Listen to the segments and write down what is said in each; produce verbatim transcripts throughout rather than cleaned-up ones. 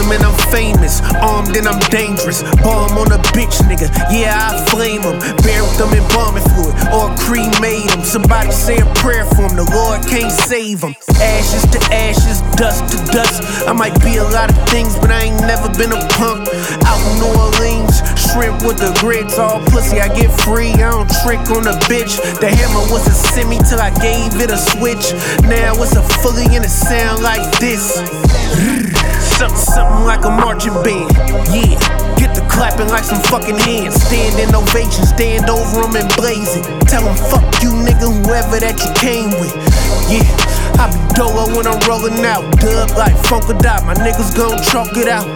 and I'm famous. Armed and I'm dangerous. Bomb on a bitch, nigga. Yeah, I flame him. Bury them in bombing fluid or cremate him. Somebody say a prayer for him. The Lord can't save him. Ashes to ashes, dust to dust. I might be a lot of things, but I ain't never been a punk. Out in New Orleans, shrimp with the grits. All pussy, I get free. I don't trick on a bitch. The hammer was a semi till I gave it a switch. Now it's a fully and it sound like this. Something, something like a marching band. Yeah, get the clapping like some fucking hands. Stand in ovation, stand over them and blaze it. Tell them fuck you nigga, whoever that you came with. Yeah, I be dolo when I'm rolling out. Dub like Funka Dot, my niggas gon' chalk it out.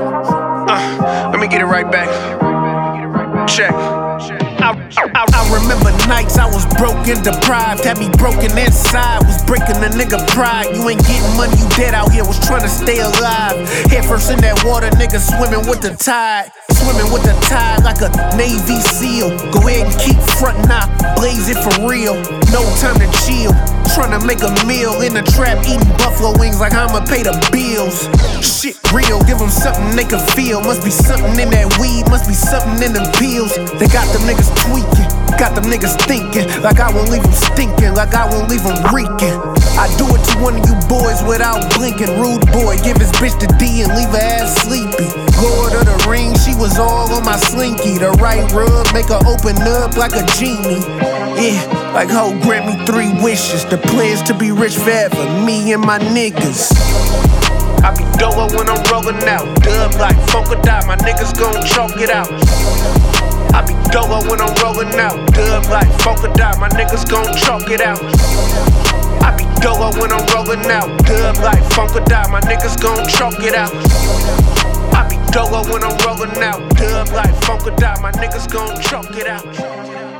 Uh, let me get it right back. Check. I, I, I remember nights I was broken, deprived, had me broken inside, was breaking a nigga pride. You ain't getting money, you dead out here, was trying to stay alive. Head first in that water, nigga swimming with the tide. Swimming with the tide like a Navy SEAL. Go ahead and keep frontin' out, blaze it for real. No time to chill, tryna make a meal in the trap, eating buffalo wings like I'ma pay the bills. Shit real, give them something they can feel. Must be something in that weed, must be something in them pills. They got them niggas tweaking, got them niggas thinking like I won't leave them stinking, like I won't leave them reeking. I do it to one of you boys without blinking. Rude boy, give his bitch the D and leave her ass sleepy. Lord of the Rings, she was all on my slinky. The right rub make her open up like a genie. Yeah, like ho, grant me three wishes. The plans to be rich forever, me and my niggas. I be dolo when I'm rolling out. Dub like Funka Dot, my niggas gon' chalk it out. I be dolo when I'm rolling out. Dub like Funka Dot, my niggas gon' chalk it out. I be dolo when I'm rolling out. Dub like Funka Dot, my niggas gon' chalk it out. I be dolo when I'm rolling out. Dub like Funka Dot, my niggas gon' chalk it out.